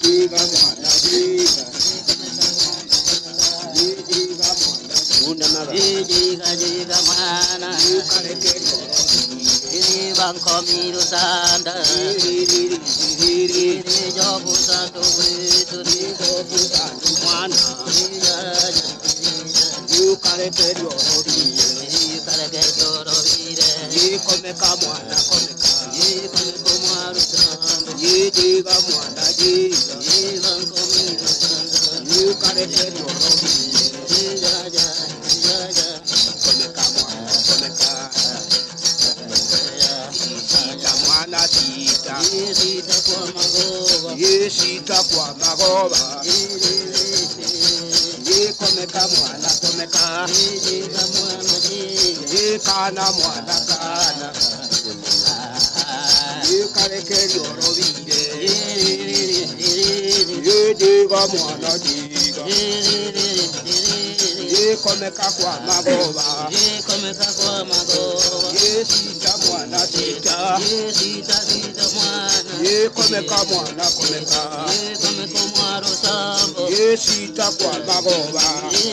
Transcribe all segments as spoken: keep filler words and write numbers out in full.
jiga mwana jiga. Jiga mwana una naga. Jiga jiga mana. Yukare kero. Ini bangko miru sanda. Ini jobu sandu itu di jobu sandu mana. Yukare kero. Yukare kero rovire. Yikome kamwana kome ka. Yikome kumaru sanda. Jiga mwana jiga. Bangko miru sanda. Yukare kero. Jaja jaja. Kome kamwana kome ka. Sita mwana sita. Sita kwa magoba. Sita kwa magoba. Yikomeka mwana komeka. Jiga mwana jiga. Yikana mwana kana. Yikarekeri orobire. Yidiga mwana diga. Yikomeka kwa magoba. Yikomeka kwa magoba. Yisita mwana sita. Sita sita mwana. Yikomeka mwana komeka. Yikomeka mwana sambo. Yisita kwa magoba.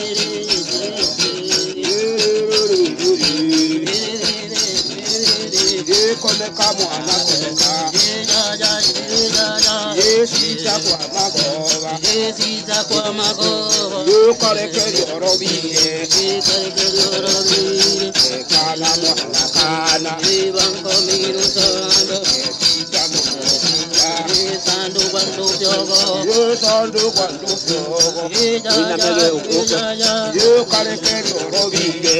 Yikomeka mwana komeka. Yisita kwa magoba. Sita kwa magoba. Yukarekeri orobire. Yikomeka orobire. Kana mwana kana. Bangko miru sanda. Sita mwana sita. Sandu bandu jogo. Yusandu kwandu kyogo. Yukarekeri orobire.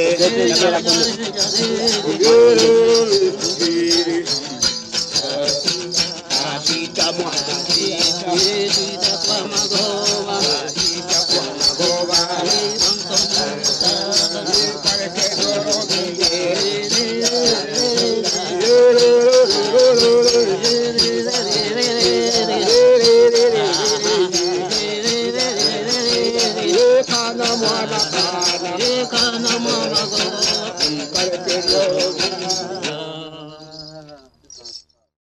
Sita mwana sita. Sita kwa magoba. Yukarekeri orobire. Kana mwana kana. Kana mwana